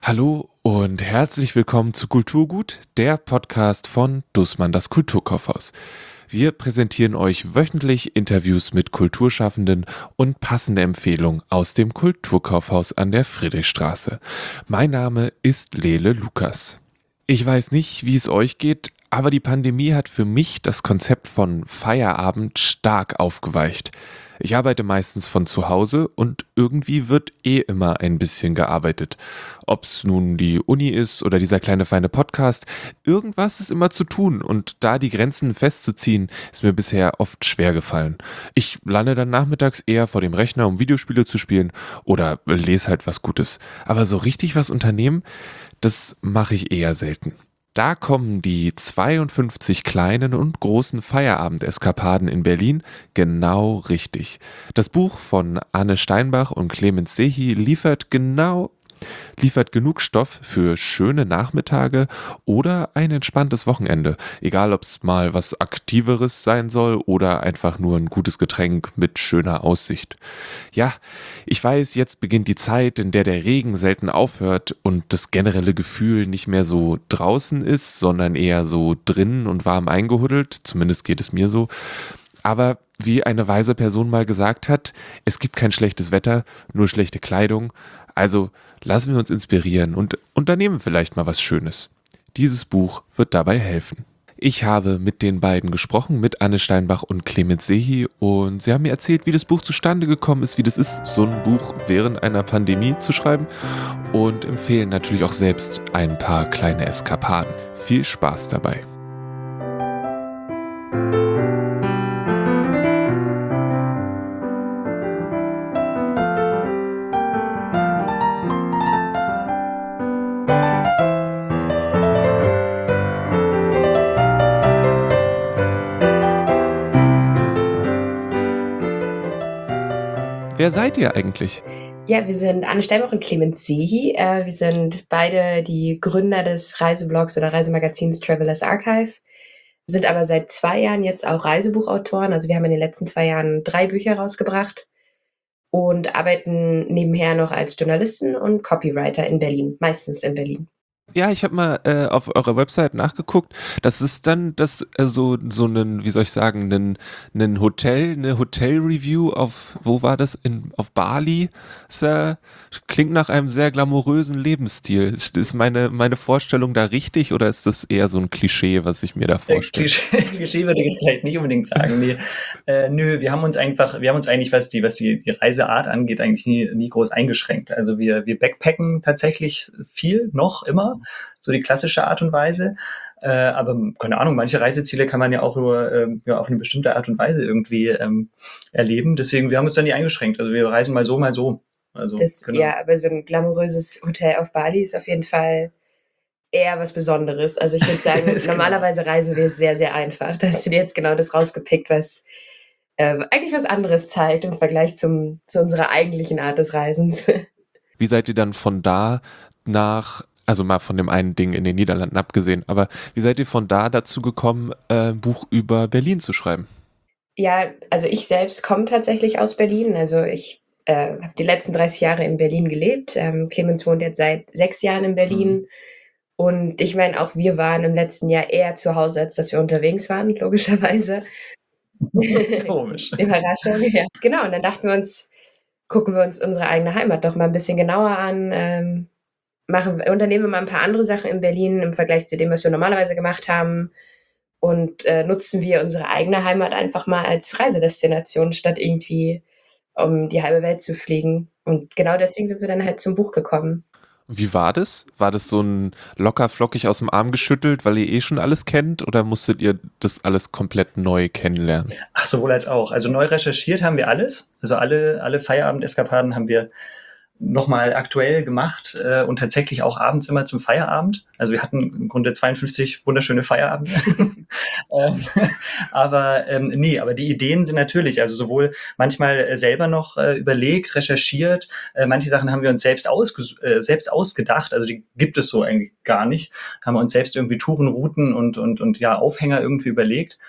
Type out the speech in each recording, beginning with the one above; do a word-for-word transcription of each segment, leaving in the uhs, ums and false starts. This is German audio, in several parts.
Hallo und herzlich willkommen zu Kulturgut, der Podcast von Dussmann, das Kulturkaufhaus. Wir präsentieren euch wöchentlich Interviews mit Kulturschaffenden und passende Empfehlungen aus dem Kulturkaufhaus an der Friedrichstraße. Mein Name ist Lele Lukas. Ich weiß nicht, wie es euch geht, aber die Pandemie hat für mich das Konzept von Feierabend stark aufgeweicht. Ich arbeite meistens von zu Hause und irgendwie wird eh immer ein bisschen gearbeitet. Ob's nun die Uni ist oder dieser kleine feine Podcast, irgendwas ist immer zu tun und da die Grenzen festzuziehen, ist mir bisher oft schwer gefallen. Ich lande dann nachmittags eher vor dem Rechner, um Videospiele zu spielen oder lese halt was Gutes. Aber so richtig was unternehmen, das mache ich eher selten. Da kommen die zweiundfünfzig kleinen und großen Feierabend-Eskapaden in Berlin genau richtig. Das Buch von Anne Steinbach und Clemens Sehi liefert genau liefert genug Stoff für schöne Nachmittage oder ein entspanntes Wochenende. Egal, ob es mal was Aktiveres sein soll oder einfach nur ein gutes Getränk mit schöner Aussicht. Ja, ich weiß, jetzt beginnt die Zeit, in der der Regen selten aufhört und das generelle Gefühl nicht mehr so draußen ist, sondern eher so drinnen und warm eingehuddelt. Zumindest geht es mir so. Aber wie eine weise Person mal gesagt hat, es gibt kein schlechtes Wetter, nur schlechte Kleidung. Also lassen wir uns inspirieren und unternehmen vielleicht mal was Schönes. Dieses Buch wird dabei helfen. Ich habe mit den beiden gesprochen, mit Anne Steinbach und Clemens Sehi, und sie haben mir erzählt, wie das Buch zustande gekommen ist, wie das ist, so ein Buch während einer Pandemie zu schreiben, und empfehlen natürlich auch selbst ein paar kleine Eskapaden. Viel Spaß dabei. Wer seid ihr eigentlich? Ja, wir sind Anne Steinbach und Clemens Sehi. Äh, wir sind beide die Gründer des Reiseblogs oder Reisemagazins Travelers Archive, sind aber seit zwei Jahren jetzt auch Reisebuchautoren. Also wir haben in den letzten zwei Jahren drei Bücher rausgebracht und arbeiten nebenher noch als Journalisten und Copywriter in Berlin, meistens in Berlin. Ja, ich habe mal äh, auf eurer Website nachgeguckt. Das ist dann das äh, so so ein, wie soll ich sagen, ein ein Hotel, eine Hotel-Review auf, wo war das, in auf Bali? Das äh, klingt nach einem sehr glamourösen Lebensstil. Ist ist meine meine Vorstellung da richtig oder ist das eher so ein Klischee, was ich mir da Äh, vorstelle? Klischee, Klischee würde ich jetzt vielleicht nicht unbedingt sagen. Nee. Äh, nö, wir haben uns einfach, wir haben uns eigentlich, was die, was die, die Reiseart angeht, eigentlich nie, nie groß eingeschränkt. Also wir, wir backpacken tatsächlich viel, noch immer, so die klassische Art und Weise. Äh, aber keine Ahnung, manche Reiseziele kann man ja auch über, ähm, ja, auf eine bestimmte Art und Weise irgendwie ähm, erleben. Deswegen, wir haben uns da nie eingeschränkt. Also wir reisen mal so, mal so. Also, Das, genau. ja, aber so ein glamouröses Hotel auf Bali ist auf jeden Fall eher was Besonderes. Also ich würde sagen, Ist genau. normalerweise reisen wir sehr, sehr einfach. Da hast du dir jetzt genau das rausgepickt, was ähm, eigentlich was anderes zeigt im Vergleich zum, zu unserer eigentlichen Art des Reisens. Wie seid ihr dann von da nach, also mal von dem einen Ding in den Niederlanden abgesehen, aber wie seid ihr von da dazu gekommen, äh, ein Buch über Berlin zu schreiben? Ja, also ich selbst komme tatsächlich aus Berlin. Also ich äh, habe die letzten dreißig Jahre in Berlin gelebt. Ähm, Clemens wohnt jetzt seit sechs Jahren in Berlin. Mhm. Und ich meine, auch wir waren im letzten Jahr eher zu Hause, als dass wir unterwegs waren, logischerweise. Komisch. Überraschung, ja. Genau, und dann dachten wir uns, gucken wir uns unsere eigene Heimat doch mal ein bisschen genauer an, ähm, machen, unternehmen wir mal ein paar andere Sachen in Berlin im Vergleich zu dem, was wir normalerweise gemacht haben, und äh, nutzen wir unsere eigene Heimat einfach mal als Reisedestination, statt irgendwie um die halbe Welt zu fliegen. Und genau deswegen sind wir dann halt zum Buch gekommen. Wie war das? War das so ein locker flockig aus dem Arm geschüttelt, weil ihr eh schon alles kennt, oder musstet ihr das alles komplett neu kennenlernen? Ach, sowohl als auch. Also neu recherchiert haben wir alles. Also alle, alle Feierabend-Eskapaden haben wir nochmal aktuell gemacht äh, und tatsächlich auch abends immer zum Feierabend. Also wir hatten im Grunde zweiundfünfzig wunderschöne Feierabende. ähm, aber ähm, nee, aber die Ideen sind natürlich, also sowohl manchmal äh, selber noch äh, überlegt, recherchiert, äh, manche Sachen haben wir uns selbst, ausges äh, selbst ausgedacht, also die gibt es so eigentlich gar nicht, haben wir uns selbst irgendwie Touren, Routen und, und, und ja, Aufhänger irgendwie überlegt.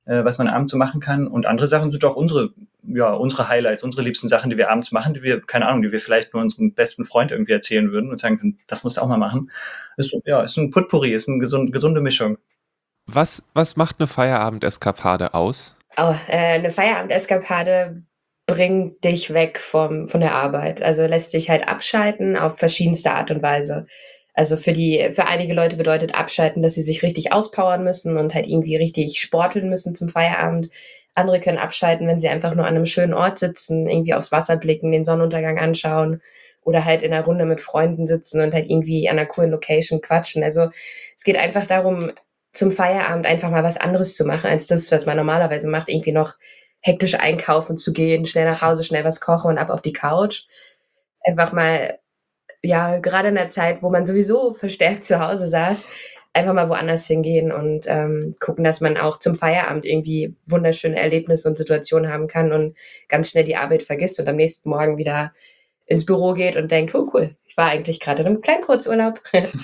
äh, was man abends so machen kann. Und andere Sachen sind auch unsere, ja, unsere Highlights, unsere liebsten Sachen, die wir abends machen, die wir, keine Ahnung, die wir vielleicht nur unserem besten Freund irgendwie erzählen würden und sagen können, das musst du auch mal machen. Ist, ja, ist ein Potpourri, ist eine gesund, gesunde Mischung. Was, was macht eine Feierabendeskapade aus? Oh, äh, eine Feierabendeskapade bringt dich weg vom, von der Arbeit. Also lässt dich halt abschalten auf verschiedenste Art und Weise. Also für die, für einige Leute bedeutet abschalten, dass sie sich richtig auspowern müssen und halt irgendwie richtig sporteln müssen zum Feierabend. Andere können abschalten, wenn sie einfach nur an einem schönen Ort sitzen, irgendwie aufs Wasser blicken, den Sonnenuntergang anschauen oder halt in einer Runde mit Freunden sitzen und halt irgendwie an einer coolen Location quatschen. Also es geht einfach darum, zum Feierabend einfach mal was anderes zu machen, als das, was man normalerweise macht, irgendwie noch hektisch einkaufen zu gehen, schnell nach Hause, schnell was kochen und ab auf die Couch. Einfach mal, ja, gerade in der Zeit, wo man sowieso verstärkt zu Hause saß, einfach mal woanders hingehen und ähm, gucken, dass man auch zum Feierabend irgendwie wunderschöne Erlebnisse und Situationen haben kann und ganz schnell die Arbeit vergisst und am nächsten Morgen wieder ins Büro geht und denkt, oh cool, ich war eigentlich gerade in einem kleinen Kurzurlaub.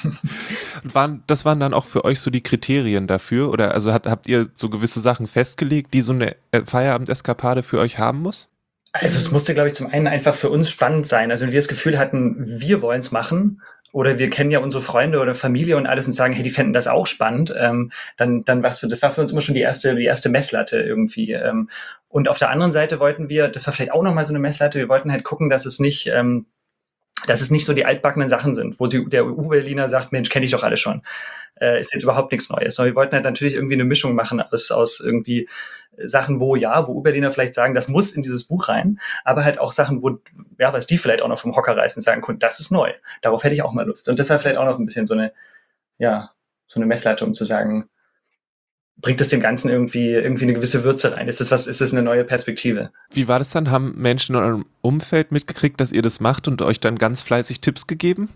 Waren, das waren dann auch für euch so die Kriterien dafür? Oder also hat, habt ihr so gewisse Sachen festgelegt, die so eine Feierabendeskapade für euch haben muss? Also es musste, glaube ich, zum einen einfach für uns spannend sein. Also wenn wir das Gefühl hatten, wir wollen es machen oder wir kennen ja unsere Freunde oder Familie und alles und sagen, hey, die fänden das auch spannend, ähm, dann, dann war's für, das war für uns immer schon die erste, die erste Messlatte irgendwie. Ähm, und auf der anderen Seite wollten wir, das war vielleicht auch nochmal so eine Messlatte, wir wollten halt gucken, dass es nicht, ähm, dass es nicht so die altbackenen Sachen sind, wo die, der U-Berliner sagt, Mensch, kenne ich doch alle schon. Äh, ist jetzt überhaupt nichts Neues. Sondern wir wollten halt natürlich irgendwie eine Mischung machen aus, aus irgendwie Sachen, wo ja, wo U-Berliner vielleicht sagen, das muss in dieses Buch rein, aber halt auch Sachen, wo, ja, was die vielleicht auch noch vom Hocker reißen und sagen können, das ist neu. Darauf hätte ich auch mal Lust. Und das war vielleicht auch noch ein bisschen so eine, ja, so eine Messlatte, um zu sagen, bringt es dem Ganzen irgendwie, irgendwie eine gewisse Würze rein? Ist das was, ist das eine neue Perspektive? Wie war das dann? Haben Menschen in eurem Umfeld mitgekriegt, dass ihr das macht und euch dann ganz fleißig Tipps gegeben?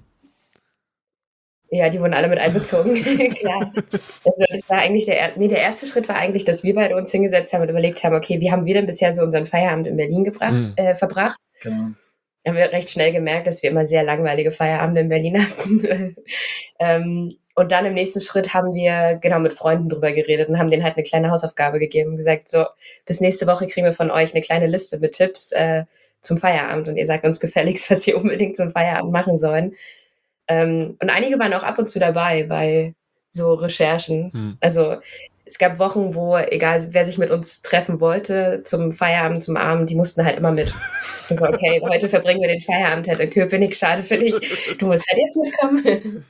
Ja, die wurden alle mit einbezogen, klar. Also das war eigentlich der, nee, der erste Schritt war eigentlich, dass wir beide uns hingesetzt haben und überlegt haben, okay, wie haben wir denn bisher so unseren Feierabend in Berlin gebracht, mhm. äh, verbracht? Genau. Haben wir recht schnell gemerkt, dass wir immer sehr langweilige Feierabende in Berlin hatten. ähm, und dann im nächsten Schritt haben wir genau mit Freunden drüber geredet und haben denen halt eine kleine Hausaufgabe gegeben und gesagt, so, bis nächste Woche kriegen wir von euch eine kleine Liste mit Tipps äh, zum Feierabend und ihr sagt uns gefälligst, was wir unbedingt zum Feierabend machen sollen. Ähm, und einige waren auch ab und zu dabei bei so Recherchen. Hm. Also es gab Wochen, wo, egal wer sich mit uns treffen wollte, zum Feierabend, zum Abend, die mussten halt immer mit. Also okay, heute verbringen wir den Feierabend halt in Köpenick, schade für dich, du musst halt jetzt mitkommen.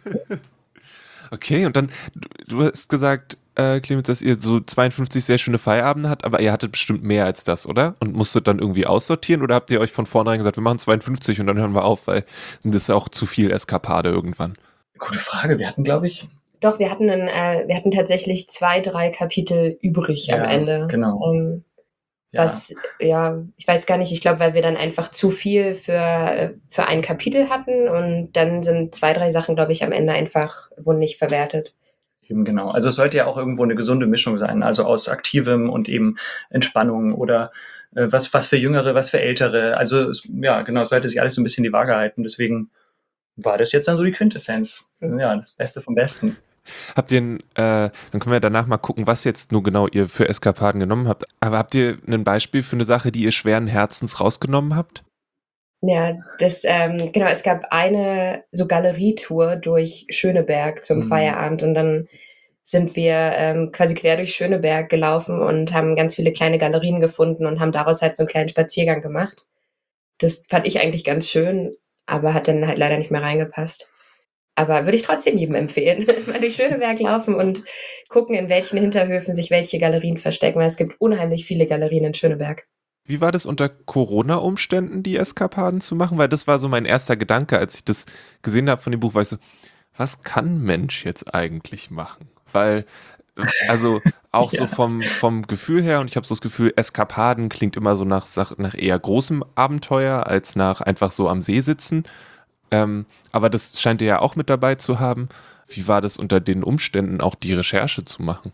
Okay, und dann, du, du hast gesagt, äh, Clemens, dass ihr so zweiundfünfzig sehr schöne Feierabende habt, aber ihr hattet bestimmt mehr als das, oder? Und musstet dann irgendwie aussortieren oder habt ihr euch von vornherein gesagt, wir machen zweiundfünfzig und dann hören wir auf, weil das ist auch zu viel Eskapade irgendwann? Gute Frage, wir hatten, glaube ich... Doch, wir hatten, einen, äh, wir hatten tatsächlich zwei, drei Kapitel übrig ja, am Ende. Genau. Ähm, was, ja. ja, ich weiß gar nicht, ich glaube, weil wir dann einfach zu viel für, für ein Kapitel hatten und dann sind zwei, drei Sachen, glaube ich, am Ende einfach, wurden nicht verwertet. Eben genau. Also es sollte ja auch irgendwo eine gesunde Mischung sein, also aus Aktivem und eben Entspannung oder äh, was, was für Jüngere, was für Ältere. Also es, ja, genau, es sollte sich alles so ein bisschen die Waage halten. Deswegen war das jetzt dann so die Quintessenz. Ja, das Beste vom Besten. Habt ihr, äh, dann können wir danach mal gucken, was jetzt nur genau ihr für Eskapaden genommen habt. Aber habt ihr ein Beispiel für eine Sache, die ihr schweren Herzens rausgenommen habt? Ja, das, ähm, genau, es gab eine so Galerietour durch Schöneberg zum mhm. Feierabend und dann sind wir ähm, quasi quer durch Schöneberg gelaufen und haben ganz viele kleine Galerien gefunden und haben daraus halt so einen kleinen Spaziergang gemacht. Das fand ich eigentlich ganz schön, aber hat dann halt leider nicht mehr reingepasst. Aber würde ich trotzdem jedem empfehlen, mal durch Schöneberg laufen und gucken, in welchen Hinterhöfen sich welche Galerien verstecken, weil es gibt unheimlich viele Galerien in Schöneberg. Wie war das unter Corona-Umständen, die Eskapaden zu machen? Weil das war so mein erster Gedanke, als ich das gesehen habe von dem Buch, war ich so, was kann Mensch jetzt eigentlich machen? Weil, also auch ja. so vom, vom Gefühl her, und ich habe so das Gefühl, Eskapaden klingt immer so nach, nach eher großem Abenteuer, als nach einfach so am See sitzen. Ähm, aber das scheint ihr ja auch mit dabei zu haben. Wie war das unter den Umständen, auch die Recherche zu machen?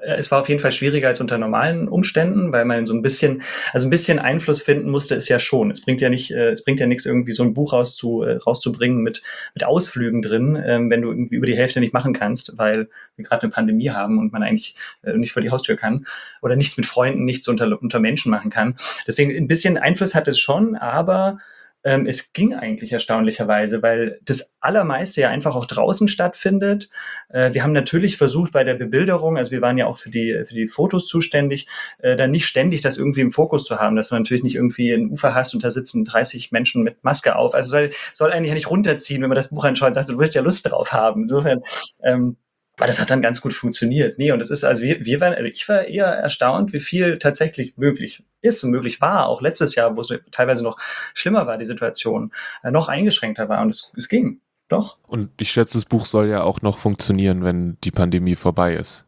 äh, es war auf jeden Fall schwieriger als unter normalen Umständen, weil man so ein bisschen, also ein bisschen Einfluss finden musste, ist ja schon. Es bringt ja nicht, äh, es bringt ja nichts, irgendwie so ein Buch rauszu, äh, rauszubringen mit, mit Ausflügen drin, ähm, wenn du irgendwie über die Hälfte nicht machen kannst, weil wir gerade eine Pandemie haben und man eigentlich äh, nicht vor die Haustür kann oder nichts mit Freunden, nichts unter, unter Menschen machen kann. Deswegen ein bisschen Einfluss hat es schon, aber Ähm, es ging eigentlich erstaunlicherweise, weil das Allermeiste ja einfach auch draußen stattfindet. Äh, wir haben natürlich versucht bei der Bebilderung, also wir waren ja auch für die, für die Fotos zuständig, äh, dann nicht ständig das irgendwie im Fokus zu haben, dass du natürlich nicht irgendwie ein Ufer hast und da sitzen dreißig Menschen mit Maske auf. Also soll, soll eigentlich ja nicht runterziehen, wenn man das Buch anschaut und sagt, du willst ja Lust drauf haben. Insofern, ähm, aber das hat dann ganz gut funktioniert. Nee, und es ist, also wir, wir waren, also ich war eher erstaunt, wie viel tatsächlich möglich ist und möglich war, auch letztes Jahr, wo es teilweise noch schlimmer war, die Situation, äh, noch eingeschränkter war und es, es ging. Doch. Und ich schätze, das Buch soll ja auch noch funktionieren, wenn die Pandemie vorbei ist.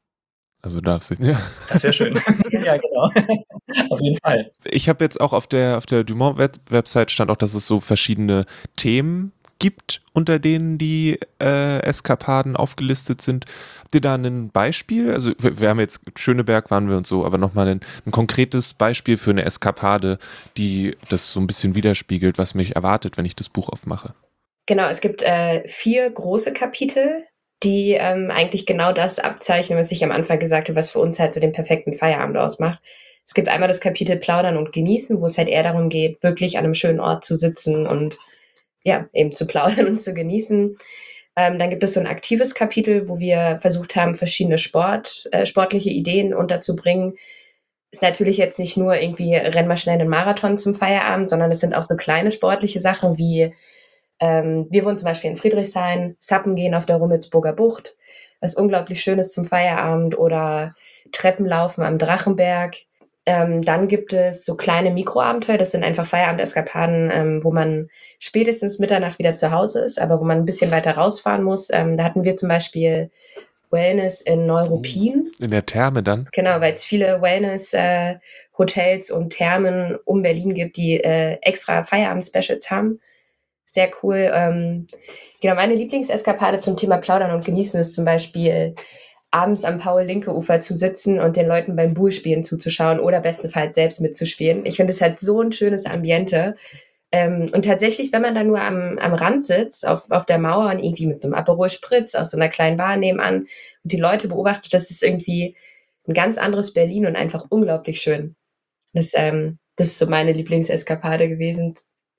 Also darf sich, ja. Das wäre schön. Ja, genau. Auf jeden Fall. Ich habe jetzt auch auf der, auf der Dumont-Website stand auch, dass es so verschiedene Themen gibt, unter denen die äh, Eskapaden aufgelistet sind. Habt ihr da ein Beispiel? Also wir, wir haben jetzt Schöneberg waren wir und so, aber nochmal ein, ein konkretes Beispiel für eine Eskapade, die das so ein bisschen widerspiegelt, was mich erwartet, wenn ich das Buch aufmache. Genau, es gibt äh, vier große Kapitel, die ähm, eigentlich genau das abzeichnen, was ich am Anfang gesagt habe, was für uns halt so den perfekten Feierabend ausmacht. Es gibt einmal das Kapitel Plaudern und Genießen, wo es halt eher darum geht, wirklich an einem schönen Ort zu sitzen und ja, eben zu plaudern und zu genießen. Ähm, dann gibt es so ein aktives Kapitel, wo wir versucht haben, verschiedene Sport, äh, sportliche Ideen unterzubringen. Ist natürlich jetzt nicht nur irgendwie, renn mal schnell einen Marathon zum Feierabend, sondern es sind auch so kleine sportliche Sachen wie, ähm, wir wohnen zum Beispiel in Friedrichshain, Sappen gehen auf der Rummelsburger Bucht, was unglaublich schön ist zum Feierabend, oder Treppenlaufen am Drachenberg. Ähm, dann gibt es so kleine Mikroabenteuer, das sind einfach Feierabendeskapaden, ähm, wo man spätestens Mitternacht wieder zu Hause ist, aber wo man ein bisschen weiter rausfahren muss. Ähm, da hatten wir zum Beispiel Wellness in Neuruppin. In der Therme dann? Genau, weil es viele Wellness-Hotels äh, und Thermen um Berlin gibt, die äh, extra Feierabend-Specials haben. Sehr cool. Ähm, genau, meine Lieblingseskapade zum Thema Plaudern und Genießen ist zum Beispiel, abends am Paul-Linke-Ufer zu sitzen und den Leuten beim Bullspielen zuzuschauen oder bestenfalls selbst mitzuspielen. Ich finde, es hat so ein schönes Ambiente. Ähm, und tatsächlich, wenn man da nur am, am Rand sitzt, auf, auf der Mauer und irgendwie mit einem Aperol Spritz aus so einer kleinen Bar nebenan und die Leute beobachtet, das ist irgendwie ein ganz anderes Berlin und einfach unglaublich schön. Das, ähm, das ist so meine Lieblingseskapade gewesen.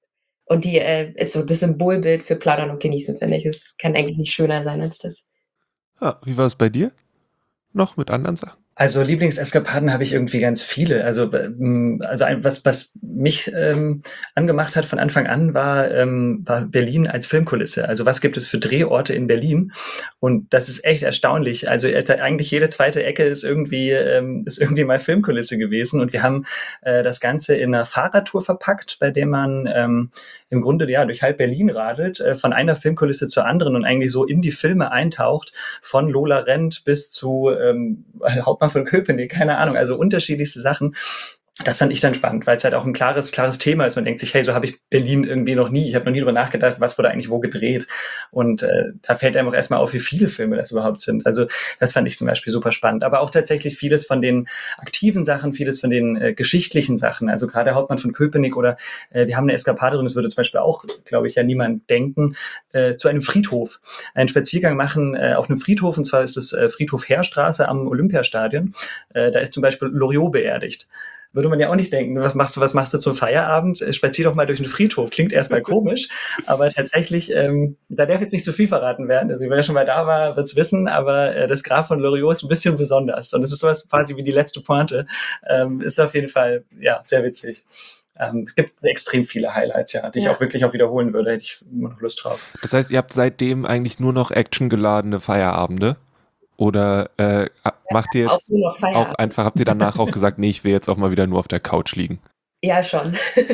Und die äh, ist so das Symbolbild für Plaudern und Genießen, finde ich. Es kann eigentlich nicht schöner sein als das. Ja, wie war es bei dir? Noch mit anderen Sachen? Also Lieblingseskapaden habe ich irgendwie ganz viele. Also, ähm, also ein, was, was mich ähm, angemacht hat von Anfang an, war, ähm, war Berlin als Filmkulisse. Also was gibt es für Drehorte in Berlin? Und das ist echt erstaunlich. Also eigentlich jede zweite Ecke ist irgendwie, ähm, ist irgendwie mal Filmkulisse gewesen. Und wir haben äh, das Ganze in einer Fahrradtour verpackt, bei der man ähm, im Grunde ja durch halb Berlin radelt, äh, von einer Filmkulisse zur anderen und eigentlich so in die Filme eintaucht, von Lola Rent bis zu ähm, Hauptmann von Köpenick, keine Ahnung, also unterschiedlichste Sachen. Das fand ich dann spannend, weil es halt auch ein klares, klares Thema ist. Man denkt sich, hey, so habe ich Berlin irgendwie noch nie, ich habe noch nie drüber nachgedacht, was wurde eigentlich wo gedreht. Und äh, da fällt einem auch erstmal auf, wie viele Filme das überhaupt sind. Also das fand ich zum Beispiel super spannend. Aber auch tatsächlich vieles von den aktiven Sachen, vieles von den äh, geschichtlichen Sachen. Also gerade Hauptmann von Köpenick oder äh, wir haben eine Eskapade drin, das würde zum Beispiel auch, glaube ich, ja niemand denken, äh, zu einem Friedhof. Einen Spaziergang machen äh, auf einem Friedhof, und zwar ist das äh, Friedhof Heerstraße am Olympiastadion. Äh, da ist zum Beispiel Loriot beerdigt. Würde man ja auch nicht denken, was machst du, was machst du zum Feierabend? Spazier doch mal durch den Friedhof. Klingt erstmal komisch, aber tatsächlich, ähm, da darf jetzt nicht zu viel verraten werden. Also wer schon mal da war, wird's wissen, aber äh, das Grab von Loriot ist ein bisschen besonders. Und es ist sowas quasi wie die letzte Pointe. Ähm, ist auf jeden Fall, ja, sehr witzig. Ähm, es gibt extrem viele Highlights, ja, die ja. ich auch wirklich auch wiederholen würde. Hätte ich immer noch Lust drauf. Das heißt, ihr habt seitdem eigentlich nur noch actiongeladene Feierabende? Oder äh, macht ihr jetzt auch, auch einfach, habt ihr danach auch gesagt, nee, ich will jetzt auch mal wieder nur auf der Couch liegen? Ja, schon.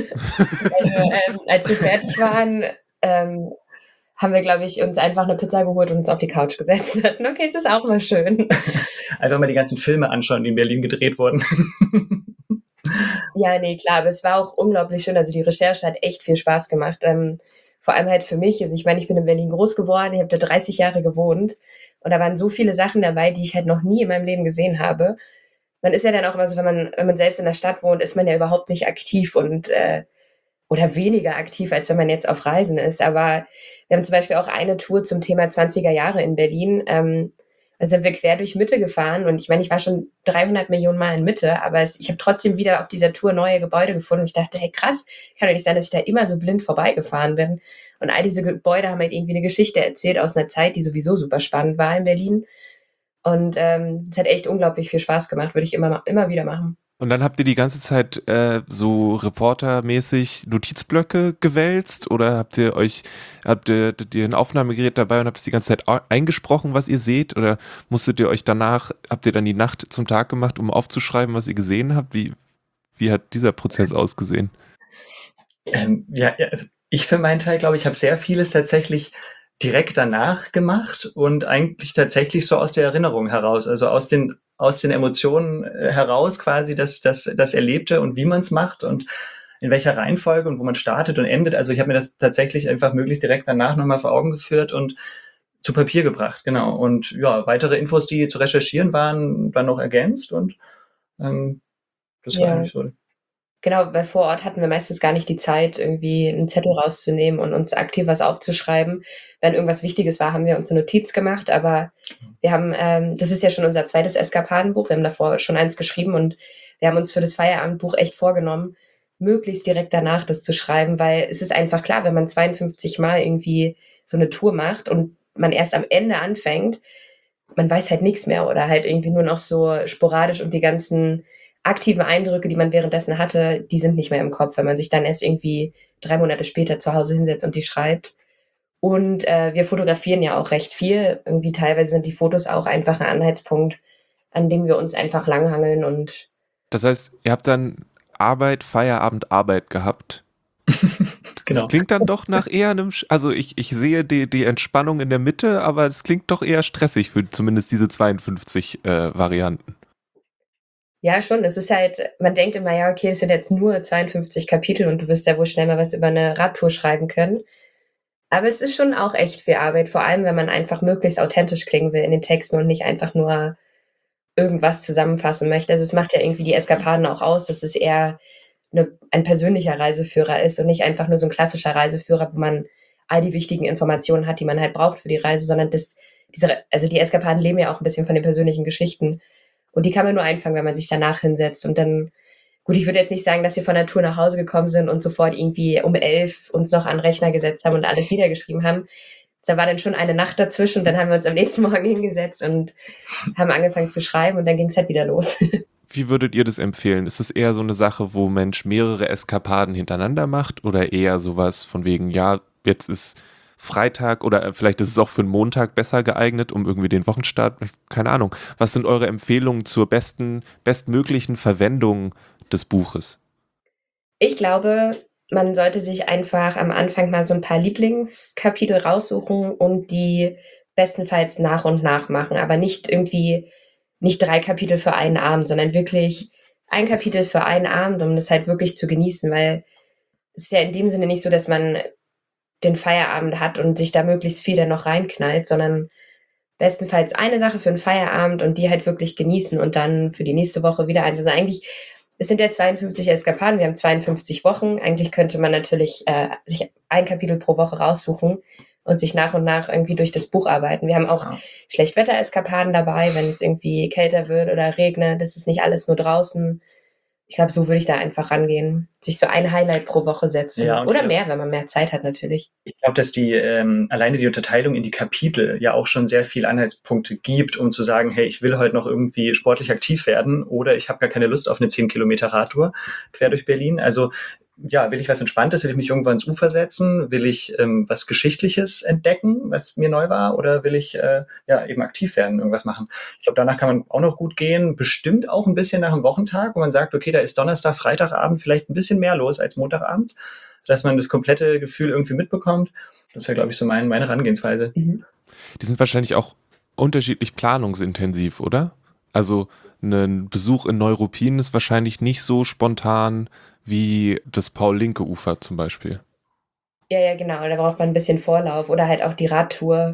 also, ähm, als wir fertig waren, ähm, haben wir, glaube ich, uns einfach eine Pizza geholt und uns auf die Couch gesetzt und hatten, okay, es ist auch mal schön. Einfach mal die ganzen Filme anschauen, die in Berlin gedreht wurden. Ja, nee, klar, aber es war auch unglaublich schön. Also die Recherche hat echt viel Spaß gemacht. Ähm, vor allem halt für mich. Also ich meine, ich bin in Berlin groß geworden, ich habe da dreißig Jahre gewohnt. Und da waren so viele Sachen dabei, die ich halt noch nie in meinem Leben gesehen habe. Man ist ja dann auch immer so, wenn man, wenn man selbst in der Stadt wohnt, ist man ja überhaupt nicht aktiv und äh, oder weniger aktiv, als wenn man jetzt auf Reisen ist. Aber wir haben zum Beispiel auch eine Tour zum Thema zwanziger Jahre in Berlin. Ähm, also sind wir quer durch Mitte gefahren und ich meine, ich war schon dreihundert Millionen Mal in Mitte, aber es, ich habe trotzdem wieder auf dieser Tour neue Gebäude gefunden und ich dachte, hey krass, kann doch nicht sein, dass ich da immer so blind vorbeigefahren bin. Und all diese Gebäude haben halt irgendwie eine Geschichte erzählt aus einer Zeit, die sowieso super spannend war in Berlin. Und ähm, es hat echt unglaublich viel Spaß gemacht, würde ich immer, immer wieder machen. Und dann habt ihr die ganze Zeit äh, so reportermäßig Notizblöcke gewälzt oder habt ihr euch, habt ihr, habt ihr ein Aufnahmegerät dabei und habt es die ganze Zeit eingesprochen, was ihr seht? Oder musstet ihr euch danach, habt ihr dann die Nacht zum Tag gemacht, um aufzuschreiben, was ihr gesehen habt? Wie, wie hat dieser Prozess ausgesehen? Ähm, ja, ja, also ich für meinen Teil glaube ich, habe sehr vieles tatsächlich direkt danach gemacht und eigentlich tatsächlich so aus der Erinnerung heraus, also aus den aus den Emotionen äh, heraus quasi das das das Erlebte und wie man es macht und in welcher Reihenfolge und wo man startet und endet. Also ich habe mir das tatsächlich einfach möglichst direkt danach nochmal vor Augen geführt und zu Papier gebracht, genau. Und ja, weitere Infos, die zu recherchieren waren, dann noch ergänzt und ähm, das war Ja. eigentlich so. Genau, weil vor Ort hatten wir meistens gar nicht die Zeit, irgendwie einen Zettel rauszunehmen und uns aktiv was aufzuschreiben. Wenn irgendwas Wichtiges war, haben wir uns eine Notiz gemacht, aber wir haben, ähm, das ist ja schon unser zweites Eskapadenbuch, wir haben davor schon eins geschrieben und wir haben uns für das Feierabendbuch echt vorgenommen, möglichst direkt danach das zu schreiben, weil es ist einfach klar, wenn man zweiundfünfzig Mal irgendwie so eine Tour macht und man erst am Ende anfängt, man weiß halt nichts mehr oder halt irgendwie nur noch so sporadisch und die ganzen aktiven Eindrücke, die man währenddessen hatte, die sind nicht mehr im Kopf, wenn man sich dann erst irgendwie drei Monate später zu Hause hinsetzt und die schreibt. Und äh, wir fotografieren ja auch recht viel. Irgendwie teilweise sind die Fotos auch einfach ein Anhaltspunkt, an dem wir uns einfach langhangeln und Das heißt, ihr habt dann Arbeit, Feierabend, Arbeit gehabt. Genau. Das klingt dann doch nach eher einem, Sch- also ich, ich sehe die, die Entspannung in der Mitte, aber es klingt doch eher stressig für zumindest diese zweiundfünfzig äh, Varianten. ja, schon. Es ist halt, man denkt immer, ja, okay, das sind jetzt nur zweiundfünfzig Kapitel und du wirst ja wohl schnell mal was über eine Radtour schreiben können. Aber es ist schon auch echt viel Arbeit, vor allem wenn man einfach möglichst authentisch klingen will in den Texten und nicht einfach nur irgendwas zusammenfassen möchte. Also es macht ja irgendwie die Eskapaden auch aus, dass es eher eine, ein persönlicher Reiseführer ist und nicht einfach nur so ein klassischer Reiseführer, wo man all die wichtigen Informationen hat, die man halt braucht für die Reise, sondern das, diese, also die Eskapaden leben ja auch ein bisschen von den persönlichen Geschichten. Und die kann man nur einfangen, wenn man sich danach hinsetzt. Und dann, gut, ich würde jetzt nicht sagen, dass wir von der Tour nach Hause gekommen sind und sofort irgendwie um elf uns noch an den Rechner gesetzt haben und alles niedergeschrieben haben. Da war dann schon eine Nacht dazwischen. Dann haben wir uns am nächsten Morgen hingesetzt und haben angefangen zu schreiben und dann ging es halt wieder los. Wie würdet ihr das empfehlen? Ist es eher so eine Sache, wo Mensch mehrere Eskapaden hintereinander macht oder eher sowas von wegen, ja, jetzt ist Freitag oder vielleicht ist es auch für einen Montag besser geeignet, um irgendwie den Wochenstart, keine Ahnung. Was sind eure Empfehlungen zur besten, bestmöglichen Verwendung des Buches? Ich glaube, man sollte sich einfach am Anfang mal so ein paar Lieblingskapitel raussuchen und die bestenfalls nach und nach machen, aber nicht irgendwie, nicht drei Kapitel für einen Abend, sondern wirklich ein Kapitel für einen Abend, um das halt wirklich zu genießen, weil es ist ja in dem Sinne nicht so, dass man den Feierabend hat und sich da möglichst viel dann noch reinknallt, sondern bestenfalls eine Sache für einen Feierabend und die halt wirklich genießen und dann für die nächste Woche wieder eins. Also eigentlich, es sind ja zweiundfünfzig Eskapaden, wir haben zweiundfünfzig Wochen. Eigentlich könnte man natürlich äh, sich ein Kapitel pro Woche raussuchen und sich nach und nach irgendwie durch das Buch arbeiten. Wir haben auch Ja. Schlechtwetter-Eskapaden dabei, wenn es irgendwie kälter wird oder regnet. Das ist nicht alles nur draußen. Ich glaube, so würde ich da einfach rangehen. Sich so ein Highlight pro Woche setzen. Ja, und Oder ich glaub- mehr, wenn man mehr Zeit hat natürlich. Ich glaube, dass die ähm, alleine die Unterteilung in die Kapitel ja auch schon sehr viele Anhaltspunkte gibt, um zu sagen, hey, ich will heute noch irgendwie sportlich aktiv werden oder ich habe gar keine Lust auf eine zehn Kilometer Radtour quer durch Berlin. Also ja, will ich was Entspanntes, will ich mich irgendwo ins Ufer setzen, will ich ähm, was Geschichtliches entdecken, was mir neu war, oder will ich äh, ja eben aktiv werden, irgendwas machen. Ich glaube, danach kann man auch noch gut gehen, bestimmt auch ein bisschen nach dem Wochentag, wo man sagt, okay, da ist Donnerstag, Freitagabend vielleicht ein bisschen mehr los als Montagabend, sodass man das komplette Gefühl irgendwie mitbekommt. Das wäre, glaube ich, so mein, meine Herangehensweise. Mhm. Die sind wahrscheinlich auch unterschiedlich planungsintensiv, oder? Also ein Besuch in Neuruppin ist wahrscheinlich nicht so spontan wie das Paul-Linke-Ufer zum Beispiel. Ja, ja, genau. Da braucht man ein bisschen Vorlauf. Oder halt auch die Radtour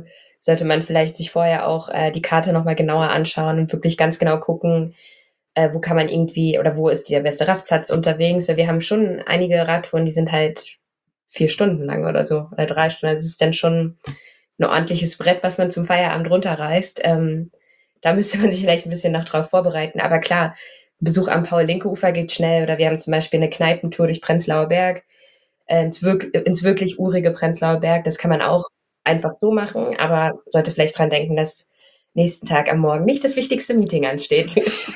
sollte man vielleicht sich vorher auch äh, die Karte nochmal genauer anschauen und wirklich ganz genau gucken, äh, wo kann man irgendwie oder wo ist der beste Rastplatz unterwegs, weil wir haben schon einige Radtouren, die sind halt vier Stunden lang oder so oder drei Stunden. Also es ist dann schon ein ordentliches Brett, was man zum Feierabend runterreißt. Ähm, da müsste man sich vielleicht ein bisschen noch drauf vorbereiten. Aber klar, Besuch am Paul-Linke-Ufer geht schnell oder wir haben zum Beispiel eine Kneipentour durch Prenzlauer Berg äh, ins, wirk- ins wirklich urige Prenzlauer Berg. Das kann man auch einfach so machen, aber sollte vielleicht dran denken, dass nächsten Tag am Morgen nicht das wichtigste Meeting ansteht.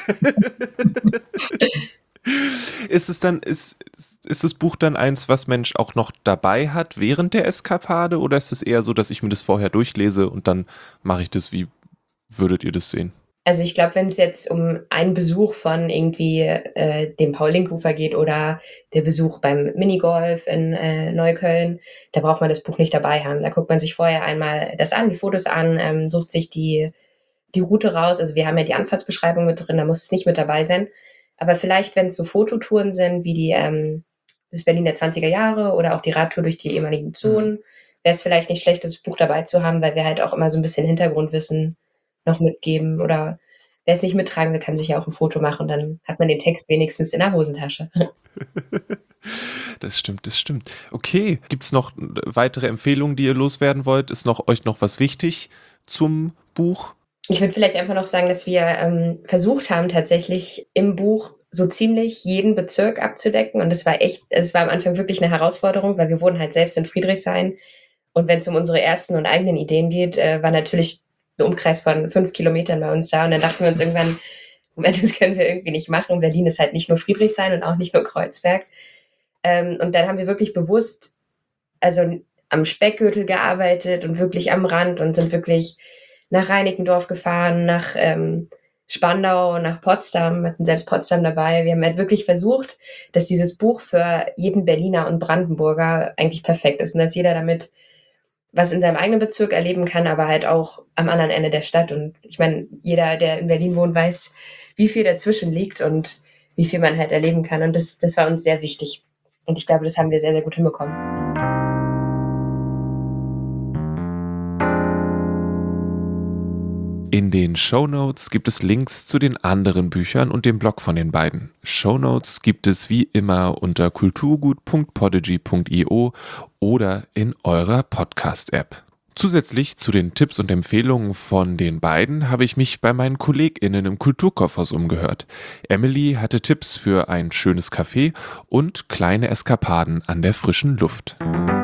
Ist es dann, ist, ist das Buch dann eins, was Mensch auch noch dabei hat während der Eskapade, oder ist es eher so, dass ich mir das vorher durchlese und dann mache ich das? Wie würdet ihr das sehen? Also ich glaube, wenn es jetzt um einen Besuch von irgendwie äh, dem Paul-Linke-Ufer geht oder der Besuch beim Minigolf in äh, Neukölln, da braucht man das Buch nicht dabei haben. Da guckt man sich vorher einmal das an, die Fotos an, ähm, sucht sich die, die Route raus. Also wir haben ja die Anfahrtsbeschreibung mit drin, da muss es nicht mit dabei sein. Aber vielleicht, wenn es so Fototouren sind, wie die ähm, das Berlin der zwanziger Jahre oder auch die Radtour durch die ehemaligen Zonen, wäre es vielleicht nicht schlecht, das Buch dabei zu haben, weil wir halt auch immer so ein bisschen Hintergrundwissen noch mitgeben. Oder wer es nicht mittragen will, kann sich ja auch ein Foto machen und dann hat man den Text wenigstens in der Hosentasche. Das stimmt, das stimmt. Okay, gibt es noch weitere Empfehlungen, die ihr loswerden wollt? Ist noch, euch noch was wichtig zum Buch? Ich würde vielleicht einfach noch sagen, dass wir ähm, versucht haben, tatsächlich im Buch so ziemlich jeden Bezirk abzudecken. Und es war echt, es war am Anfang wirklich eine Herausforderung, weil wir wohnen halt selbst in Friedrichshain. Und wenn es um unsere ersten und eigenen Ideen geht, äh, war natürlich ein Umkreis von fünf Kilometern bei uns da. Und dann dachten wir uns irgendwann, Moment, das können wir irgendwie nicht machen. Berlin ist halt nicht nur Friedrichshain und auch nicht nur Kreuzberg. Ähm, und dann haben wir wirklich bewusst, also am Speckgürtel gearbeitet und wirklich am Rand und sind wirklich nach Reinickendorf gefahren, nach ähm, Spandau, nach Potsdam, hatten selbst Potsdam dabei. Wir haben halt wirklich versucht, dass dieses Buch für jeden Berliner und Brandenburger eigentlich perfekt ist und dass jeder damit was in seinem eigenen Bezirk erleben kann, aber halt auch am anderen Ende der Stadt. Und ich meine, jeder, der in Berlin wohnt, weiß, wie viel dazwischen liegt und wie viel man halt erleben kann. Und das, das war uns sehr wichtig. Und ich glaube, das haben wir sehr, sehr gut hinbekommen. In den Shownotes gibt es Links zu den anderen Büchern und dem Blog von den beiden. Shownotes gibt es wie immer unter kulturgut punkt podigy punkt io oder in eurer Podcast-App. Zusätzlich zu den Tipps und Empfehlungen von den beiden habe ich mich bei meinen KollegInnen im Kulturkaufhaus umgehört. Emily hatte Tipps für ein schönes Café und kleine Eskapaden an der frischen Luft.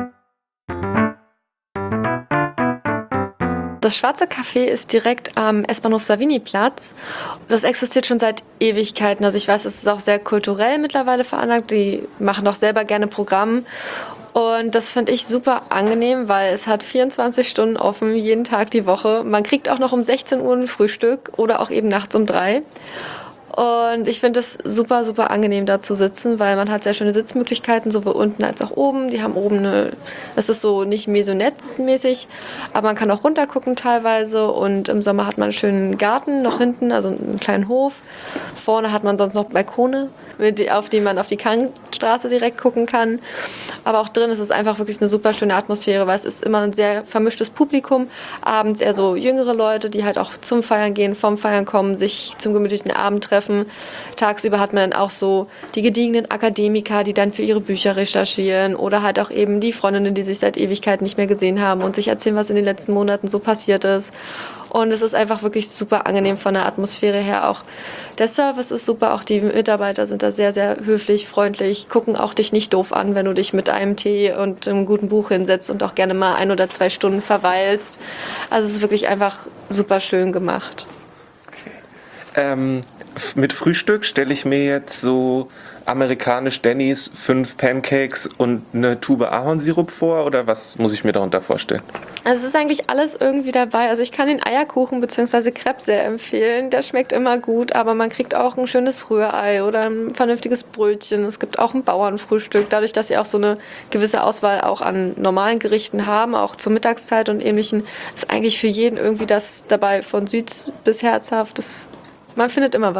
Das Schwarze Café ist direkt am S-Bahnhof Savignyplatz. Das existiert schon seit Ewigkeiten. Also ich weiß, es ist auch sehr kulturell mittlerweile veranlagt. Die machen auch selber gerne Programm. Und das finde ich super angenehm, weil es hat vierundzwanzig Stunden offen, jeden Tag die Woche. Man kriegt auch noch um sechzehn Uhr ein Frühstück oder auch eben nachts um drei. Und ich finde es super, super angenehm, da zu sitzen, weil man hat sehr schöne Sitzmöglichkeiten, sowohl unten als auch oben. Die haben oben eine, das ist so nicht Maisonette-mäßig, aber man kann auch runtergucken teilweise. Und im Sommer hat man einen schönen Garten noch hinten, also einen kleinen Hof. Vorne hat man sonst noch Balkone, auf die man auf die Kantstraße direkt gucken kann. Aber auch drin ist es einfach wirklich eine super schöne Atmosphäre, weil es ist immer ein sehr vermischtes Publikum. Abends eher so jüngere Leute, die halt auch zum Feiern gehen, vom Feiern kommen, sich zum gemütlichen Abend treffen. Tagsüber hat man dann auch so die gediegenen Akademiker, die dann für ihre Bücher recherchieren oder halt auch eben die Freundinnen, die sich seit Ewigkeiten nicht mehr gesehen haben und sich erzählen, was in den letzten Monaten so passiert ist. Und es ist einfach wirklich super angenehm von der Atmosphäre her. Auch der Service ist super, auch die Mitarbeiter sind da sehr, sehr höflich, freundlich, gucken auch dich nicht doof an, wenn du dich mit einem Tee und einem guten Buch hinsetzt und auch gerne mal ein oder zwei Stunden verweilst. Also es ist wirklich einfach super schön gemacht. Okay. Ähm, mit Frühstück stelle ich mir jetzt so amerikanisch Denny's, fünf Pancakes und eine Tube Ahornsirup vor, oder was muss ich mir darunter vorstellen? Also es ist eigentlich alles irgendwie dabei. Also ich kann den Eierkuchen bzw. Crepe sehr empfehlen. Der schmeckt immer gut, aber man kriegt auch ein schönes Rührei oder ein vernünftiges Brötchen. Es gibt auch ein Bauernfrühstück. Dadurch, dass sie auch so eine gewisse Auswahl auch an normalen Gerichten haben, auch zur Mittagszeit und Ähnlichem, ist eigentlich für jeden irgendwie das dabei, von süß bis herzhaft. Das, man findet immer was.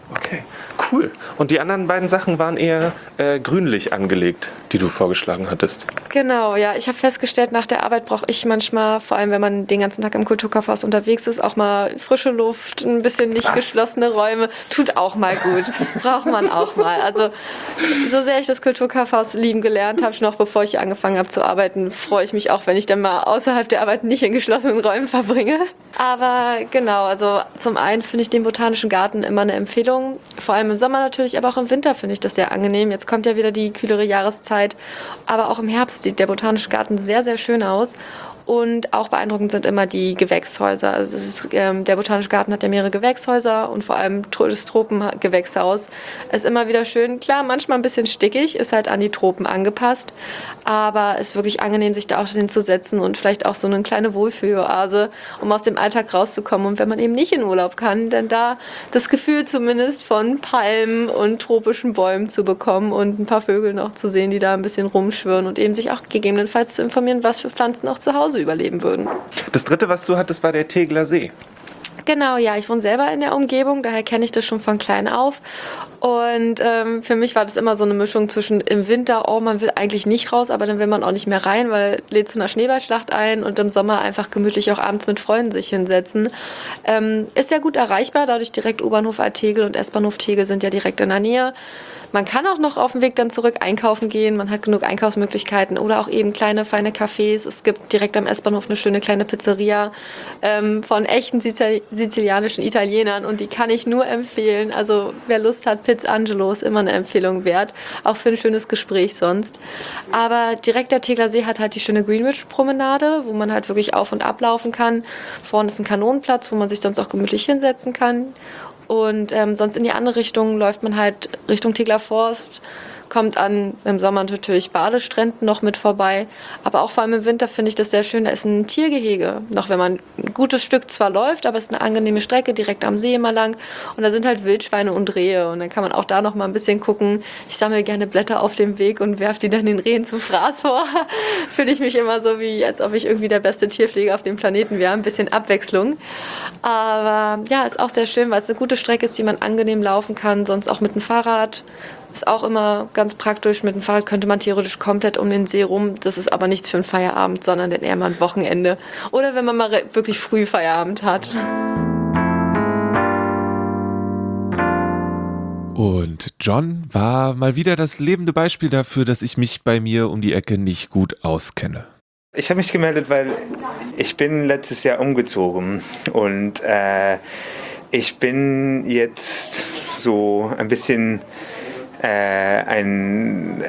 Okay, cool. Und die anderen beiden Sachen waren eher äh, grünlich angelegt, die du vorgeschlagen hattest. Genau, ja. Ich habe festgestellt, nach der Arbeit brauche ich manchmal, vor allem wenn man den ganzen Tag im Kulturkaufhaus unterwegs ist, auch mal frische Luft, ein bisschen nicht Was? geschlossene Räume. Tut auch mal gut. Braucht man auch mal. Also so sehr ich das Kulturkaufhaus lieben gelernt habe, noch bevor ich hier angefangen habe zu arbeiten, freue ich mich auch, wenn ich dann mal außerhalb der Arbeit nicht in geschlossenen Räumen verbringe. Aber genau, also zum einen finde ich den Botanischen Garten immer eine Empfehlung. Vor allem im Sommer natürlich, aber auch im Winter finde ich das sehr angenehm. Jetzt kommt ja wieder die kühlere Jahreszeit, aber auch im Herbst sieht der Botanische Garten sehr, sehr schön aus. Und auch beeindruckend sind immer die Gewächshäuser. Also das ist, ähm, der Botanische Garten hat ja mehrere Gewächshäuser und vor allem das Tropengewächshaus ist immer wieder schön. Klar, manchmal ein bisschen stickig, ist halt an die Tropen angepasst, aber es ist wirklich angenehm, sich da auch hinzusetzen und vielleicht auch so eine kleine Wohlfühloase, um aus dem Alltag rauszukommen. Und wenn man eben nicht in Urlaub kann, dann da das Gefühl zumindest von Palmen und tropischen Bäumen zu bekommen und ein paar Vögel noch zu sehen, die da ein bisschen rumschwirren und eben sich auch gegebenenfalls zu informieren, was für Pflanzen auch zu Hause überleben würden. Das dritte, was du hattest, war der Tegeler See. Genau, ja, ich wohne selber in der Umgebung, daher kenne ich das schon von klein auf. Und ähm, für mich war das immer so eine Mischung zwischen im Winter, oh, man will eigentlich nicht raus, aber dann will man auch nicht mehr rein, weil lädt zu einer Schneeballschlacht ein und im Sommer einfach gemütlich auch abends mit Freunden sich hinsetzen. Ähm, ist sehr gut erreichbar, dadurch direkt U-Bahnhof Altegel und S-Bahnhof Tegel sind ja direkt in der Nähe. Man kann auch noch auf dem Weg dann zurück einkaufen gehen. Man hat genug Einkaufsmöglichkeiten oder auch eben kleine, feine Cafés. Es gibt direkt am S-Bahnhof eine schöne kleine Pizzeria ähm, von echten Sizil- sizilianischen Italienern und die kann ich nur empfehlen. Also wer Lust hat, Pizzangelo ist immer eine Empfehlung wert, auch für ein schönes Gespräch sonst. Aber direkt der Tegeler See hat halt die schöne Greenwich-Promenade, wo man halt wirklich auf- und ablaufen kann. Vorne ist ein Kanonenplatz, wo man sich sonst auch gemütlich hinsetzen kann. Und ähm, sonst in die andere Richtung läuft man halt Richtung Tegeler Forst, kommt an im Sommer natürlich Badestränden noch mit vorbei. Aber auch vor allem im Winter finde ich das sehr schön. Da ist ein Tiergehege, noch wenn man ein gutes Stück zwar läuft, aber es ist eine angenehme Strecke, direkt am See immer lang. Und da sind halt Wildschweine und Rehe. Und dann kann man auch da noch mal ein bisschen gucken. Ich sammle gerne Blätter auf dem Weg und werfe die dann den Rehen zum Fraß vor. Fühle ich mich immer so, wie als ob ich irgendwie der beste Tierpfleger auf dem Planeten wäre. Ein bisschen Abwechslung. Aber ja, ist auch sehr schön, weil es eine gute Strecke ist, die man angenehm laufen kann. Sonst auch mit dem Fahrrad. Ist auch immer ganz praktisch. Mit dem Fahrrad könnte man theoretisch komplett um den See rum. Das ist aber nichts für einen Feierabend, sondern dann eher mal ein Wochenende. Oder wenn man mal re- wirklich früh Feierabend hat. Und John war mal wieder das lebende Beispiel dafür, dass ich mich bei mir um die Ecke nicht gut auskenne. Ich habe mich gemeldet, weil ich bin letztes Jahr umgezogen und äh, ich bin jetzt so ein bisschen äh, ein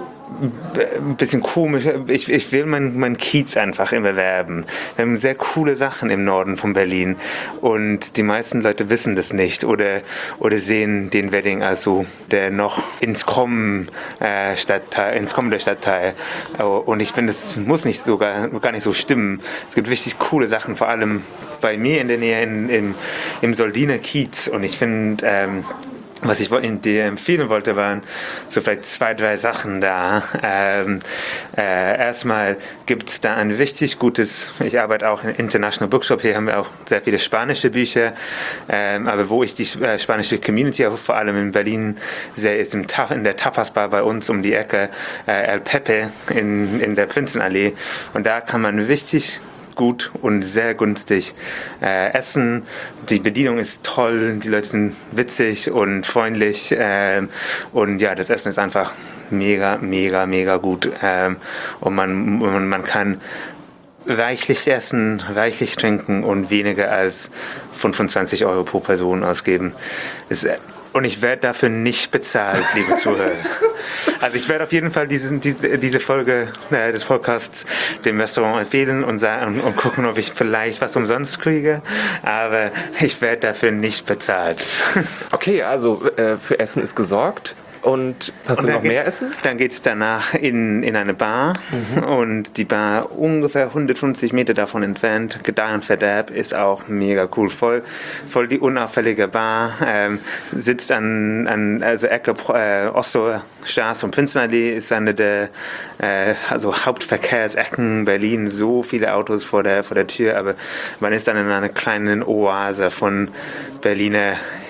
ein bisschen komisch. Ich, ich will mein, mein Kiez einfach immer werben. Wir haben sehr coole Sachen im Norden von Berlin und die meisten Leute wissen das nicht oder, oder sehen den Wedding als so der noch ins Kommen äh, Stadtteil, ins kommende Stadtteil. Und ich finde, das muss nicht sogar gar nicht so stimmen. Es gibt richtig coole Sachen, vor allem bei mir in der Nähe in, im, im Soldiner Kiez. Und ich finde, ähm, was ich dir empfehlen wollte, waren so vielleicht zwei, drei Sachen da. Ähm, äh, erstmal gibt es da ein richtig gutes, ich arbeite auch in International Bookshop, hier haben wir auch sehr viele spanische Bücher, ähm, aber wo ich die äh, spanische Community auch vor allem in Berlin sehe, ist im Ta- in der Tapas-Bar bei uns um die Ecke, äh, El Pepe in, in der Prinzenallee. Und da kann man richtig gut und sehr günstig äh, essen. Die Bedienung ist toll, die Leute sind witzig und freundlich äh, und ja, das Essen ist einfach mega, mega, mega gut äh, und man, man, man kann reichlich essen, reichlich trinken und weniger als fünfundzwanzig Euro pro Person ausgeben. Das, und ich werde dafür nicht bezahlt, liebe Zuhörer. Also ich werde auf jeden Fall diesen, diese, diese Folge äh, des Podcasts dem Restaurant empfehlen und, sagen, und gucken, ob ich vielleicht was umsonst kriege. Aber ich werde dafür nicht bezahlt. Okay, also äh, für Essen ist gesorgt. Und hast und du noch mehr Essen? Dann geht es danach in, in eine Bar mhm. und die Bar ungefähr hundertfünfzig Meter davon entfernt. Gedeih und Verderb ist auch mega cool. Voll, voll die unauffällige Bar. Ähm, sitzt an, an also Ecke äh, Ostower Straße und Prinzenallee ist eine der äh, also Hauptverkehrsecken Berlin. So viele Autos vor der, vor der Tür, aber man ist dann in einer kleinen Oase von Berliner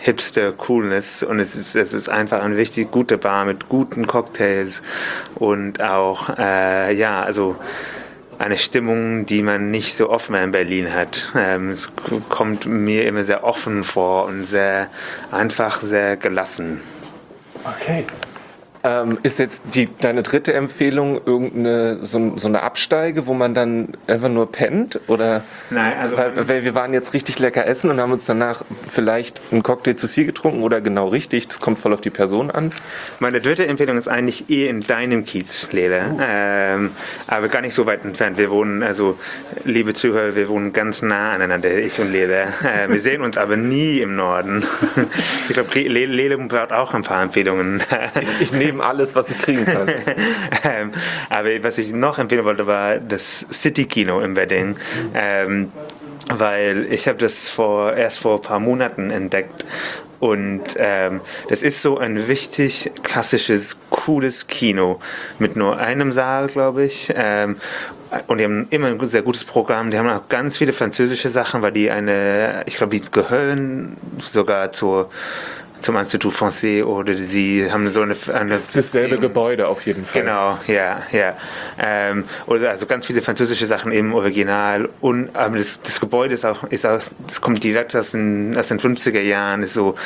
Hipster-Coolness und es ist, es ist einfach eine richtig gute Bar mit guten Cocktails und auch, äh, ja, also eine Stimmung, die man nicht so oft mehr in Berlin hat. Ähm, es kommt mir immer sehr offen vor und sehr einfach, sehr gelassen. Okay. Ähm, ist jetzt die, deine dritte Empfehlung irgendeine so, so eine Absteige, wo man dann einfach nur pennt? Oder? Nein, also weil, weil wir waren jetzt richtig lecker essen und haben uns danach vielleicht einen Cocktail zu viel getrunken oder genau richtig. Das kommt voll auf die Person an. Meine dritte Empfehlung ist eigentlich eh in deinem Kiez, Lele. Uh. Ähm, aber gar nicht so weit entfernt. Wir wohnen, also liebe Zuhörer, wir wohnen ganz nah aneinander, ich und Lele. Äh, wir sehen uns aber nie im Norden. Ich glaube, Lele, Lele braucht auch ein paar Empfehlungen. Ich, ich nehme alles, was ich kriegen kann. ähm, aber was ich noch empfehlen wollte, war das City-Kino im Wedding. Ähm, weil ich habe das vor, erst vor ein paar Monaten entdeckt. Und ähm, das ist so ein richtig klassisches, cooles Kino mit nur einem Saal, glaube ich. Ähm, und die haben immer ein sehr gutes Programm. Die haben auch ganz viele französische Sachen, weil die eine, ich glaube, die gehören sogar zur zum Institut Français oder sie haben so eine... eine das ist dasselbe Gebäude auf jeden Fall. Genau, ja, ja. Ähm, oder also ganz viele französische Sachen im Original und aber das, das Gebäude ist auch, ist auch, das kommt direkt aus den, aus den fünfziger Jahren, ist so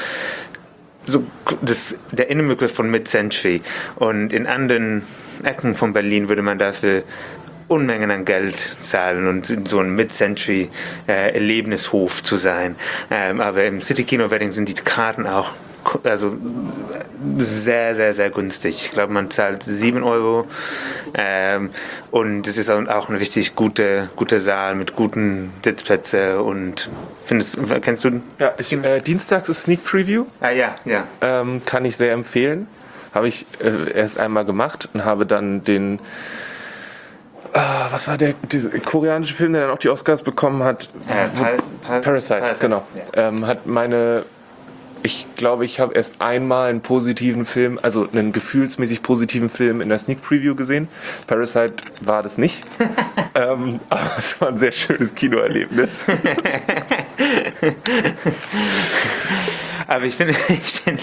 so das, der Innenbegriff von Mid-Century und in anderen Ecken von Berlin würde man dafür Unmengen an Geld zahlen und so ein Mid-Century-Erlebnishof äh, zu sein. Ähm, aber im City-Kino-Wedding sind die Karten auch also sehr, sehr, sehr günstig. Ich glaube, man zahlt sieben Euro ähm, und es ist auch ein richtig guter gute Saal mit guten Sitzplätzen und findest, kennst du? Ja, ich, äh, dienstags ist Sneak Preview. Ah ja, ja. Ähm, kann ich sehr empfehlen. Habe ich äh, erst einmal gemacht und habe dann den Uh, was war der dieser koreanische Film, der dann auch die Oscars bekommen hat? Äh, Par- Par- Parasite, Parasite, genau. Ja. Ähm, hat meine, ich glaube, ich habe erst einmal einen positiven Film, also einen gefühlsmäßig positiven Film in der Sneak Preview gesehen. Parasite war das nicht. ähm, aber es war ein sehr schönes Kinoerlebnis. Aber ich finde, ich finde,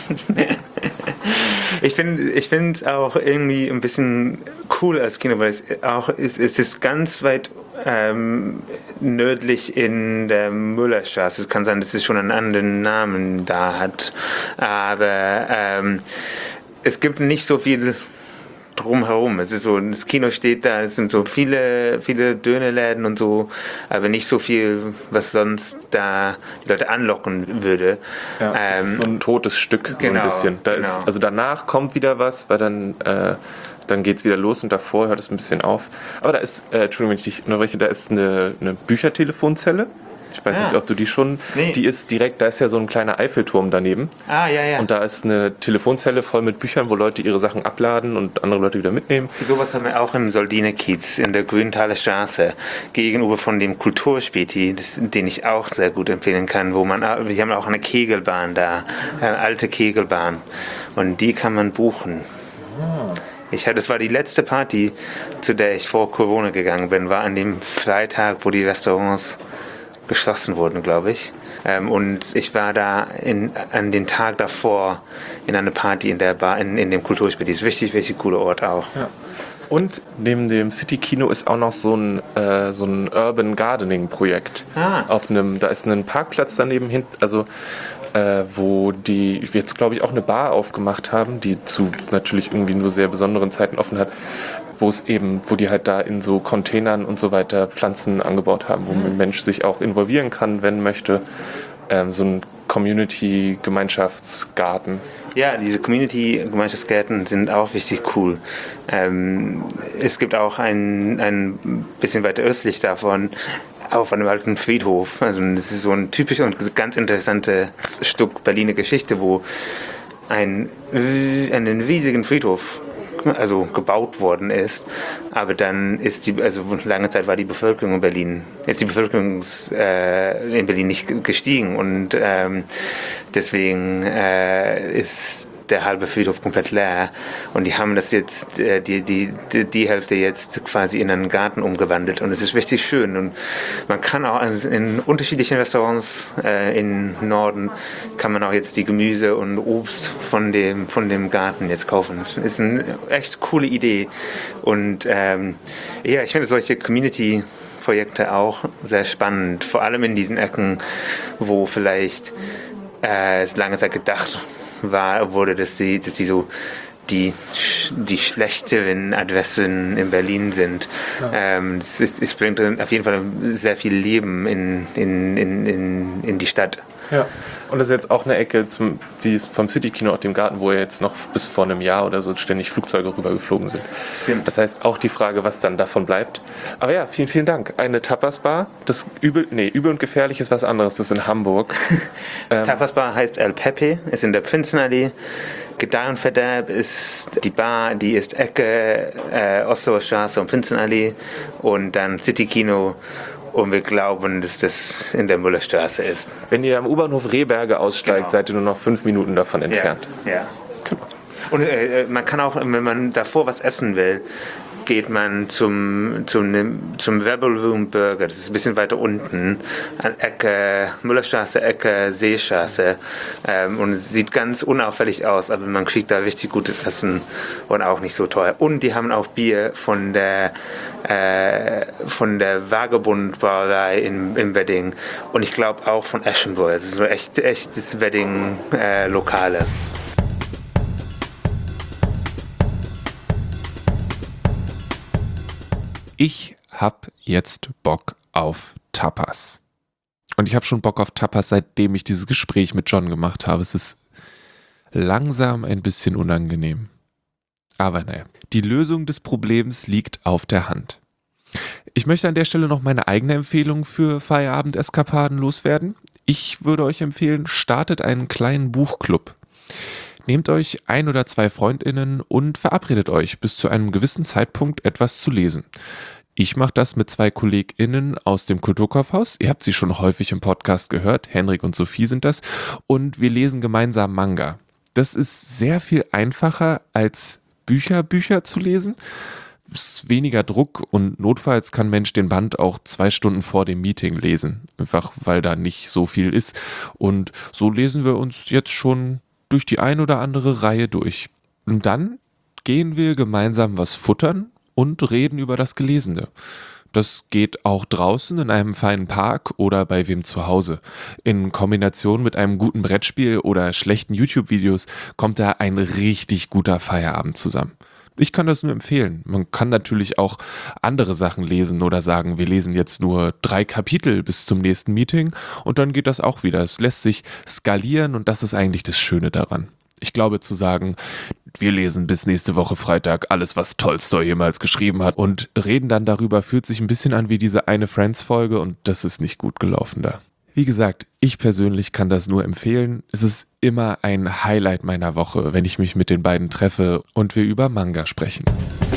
ich finde, ich finde es auch irgendwie ein bisschen cool als Kino, weil es auch ist, es ist ganz weit ähm, nördlich in der Müllerstraße. Es kann sein, dass es schon einen anderen Namen da hat, aber ähm, es gibt nicht so viel drumherum. Es ist so, das Kino steht da, es sind so viele, viele Dönerläden und so, aber nicht so viel, was sonst da die Leute anlocken würde. Ja, ähm, ist so ein totes Stück, genau, so ein bisschen. Da genau. ist, also danach kommt wieder was, weil dann, äh, dann geht es wieder los und davor hört es ein bisschen auf. Aber da ist, äh, Entschuldigung, wenn ich dich unterbreche, da ist eine, eine Büchertelefonzelle. Ich weiß ah. nicht, ob du die schon... Nee. Die ist direkt, da ist ja so ein kleiner Eiffelturm daneben. Ah, ja, ja. Und da ist eine Telefonzelle voll mit Büchern, wo Leute ihre Sachen abladen und andere Leute wieder mitnehmen. Sowas haben wir auch im Soldine-Kiez in der Grüntaler Straße gegenüber von dem Kulturspäti, das, den ich auch sehr gut empfehlen kann, wo man... Wir haben auch eine Kegelbahn da, eine alte Kegelbahn. Und die kann man buchen. Ah. Ich, das war die letzte Party, zu der ich vor Corona gegangen bin, war an dem Freitag, wo die Restaurants geschlossen wurden, glaube ich. Ähm, und ich war da in, an den Tag davor in einer Party in der Bar, in, in dem Kulturspiel. Das ist ein richtig, richtig cooler Ort auch. Ja. Und neben dem City-Kino ist auch noch so ein, äh, so ein Urban Gardening-Projekt. Ah. Auf einem, da ist ein Parkplatz daneben hin, also äh, wo die jetzt, glaube ich, auch eine Bar aufgemacht haben, die zu natürlich irgendwie nur sehr besonderen Zeiten offen hat, wo es eben, wo die halt da in so Containern und so weiter Pflanzen angebaut haben, wo ein Mensch sich auch involvieren kann, wenn möchte. Ähm, so ein Community-Gemeinschaftsgarten. Ja, diese Community-Gemeinschaftsgärten sind auch richtig cool. Ähm, es gibt auch ein, ein bisschen weiter östlich davon auf einem alten Friedhof. Also das ist so ein typisches und ganz interessantes Stück Berliner Geschichte, wo ein, einen riesigen Friedhof also gebaut worden ist, aber dann ist die, also lange Zeit war die Bevölkerung in Berlin, ist die Bevölkerung äh, in Berlin nicht gestiegen und ähm, deswegen äh, ist der halbe Friedhof komplett leer. Und die haben das jetzt, äh, die, die, die, die Hälfte jetzt quasi in einen Garten umgewandelt. Und es ist richtig schön. Und man kann auch in unterschiedlichen Restaurants äh, im Norden kann man auch jetzt die Gemüse und Obst von dem, von dem Garten jetzt kaufen. Das ist eine echt coole Idee. Und ähm, ja, ich finde solche Community Projekte auch sehr spannend, vor allem in diesen Ecken, wo vielleicht äh, es lange Zeit gedacht war, wurde, dass sie, dass sie so die, die schlechteren Adressen in Berlin sind. Ja. Ähm, es, ist, es bringt auf jeden Fall sehr viel Leben in, in, in, in, in die Stadt. Ja. Und das ist jetzt auch eine Ecke, zum, die ist vom City-Kino aus dem Garten, wo ja jetzt noch bis vor einem Jahr oder so ständig Flugzeuge rübergeflogen sind. Stimmt. Das heißt auch die Frage, was dann davon bleibt. Aber ja, vielen, vielen Dank. Eine Tapas-Bar, das übel, nee, übel und gefährlich ist was anderes, das ist in Hamburg. ähm, Tapas-Bar heißt El Pepe, ist in der Prinzenallee. Gedeih und Verderb ist die Bar, die ist Ecke äh, Osloer Straße und Prinzenallee und dann City-Kino. Und wir glauben, dass das in der Müllerstraße ist. Wenn ihr am U-Bahnhof Rehberge aussteigt, genau. seid ihr nur noch fünf Minuten davon entfernt. Ja, ja. Genau. Und äh, man kann auch, wenn man davor was essen will, geht man zum, zum, zum Rebel Room Burger. Das ist ein bisschen weiter unten. An Ecke, Müllerstraße, Ecke, Seestraße. Ähm, und es sieht ganz unauffällig aus, aber man kriegt da richtig gutes Essen und auch nicht so teuer. Und die haben auch Bier von der äh, von der Vagabund-Brauerei in, in Wedding. Und ich glaube auch von Eschenburg. Es ist so echt, echtes Wedding-Lokale. Äh, Ich hab jetzt Bock auf Tapas. Und ich habe schon Bock auf Tapas, seitdem ich dieses Gespräch mit John gemacht habe. Es ist langsam ein bisschen unangenehm. Aber naja, die Lösung des Problems liegt auf der Hand. Ich möchte an der Stelle noch meine eigene Empfehlung für Feierabend-Eskapaden loswerden. Ich würde euch empfehlen, startet einen kleinen Buchclub. Nehmt euch ein oder zwei FreundInnen und verabredet euch, bis zu einem gewissen Zeitpunkt etwas zu lesen. Ich mache das mit zwei KollegInnen aus dem Kulturkaufhaus. Ihr habt sie schon häufig im Podcast gehört. Henrik und Sophie sind das. Und wir lesen gemeinsam Manga. Das ist sehr viel einfacher als Bücher, Bücher zu lesen. Es ist weniger Druck und notfalls kann Mensch den Band auch zwei Stunden vor dem Meeting lesen. Einfach, weil da nicht so viel ist. Und so lesen wir uns jetzt schon durch die ein oder andere Reihe durch. Und dann gehen wir gemeinsam was futtern und reden über das Gelesene. Das geht auch draußen in einem feinen Park oder bei wem zu Hause. In Kombination mit einem guten Brettspiel oder schlechten YouTube-Videos kommt da ein richtig guter Feierabend zusammen. Ich kann das nur empfehlen. Man kann natürlich auch andere Sachen lesen oder sagen, wir lesen jetzt nur drei Kapitel bis zum nächsten Meeting und dann geht das auch wieder. Es lässt sich skalieren und das ist eigentlich das Schöne daran. Ich glaube zu sagen, wir lesen bis nächste Woche Freitag alles, was Tolstoi jemals geschrieben hat und reden dann darüber, fühlt sich ein bisschen an wie diese eine Friends-Folge und das ist nicht gut gelaufen da. Wie gesagt, ich persönlich kann das nur empfehlen. Es ist immer ein Highlight meiner Woche, wenn ich mich mit den beiden treffe und wir über Manga sprechen.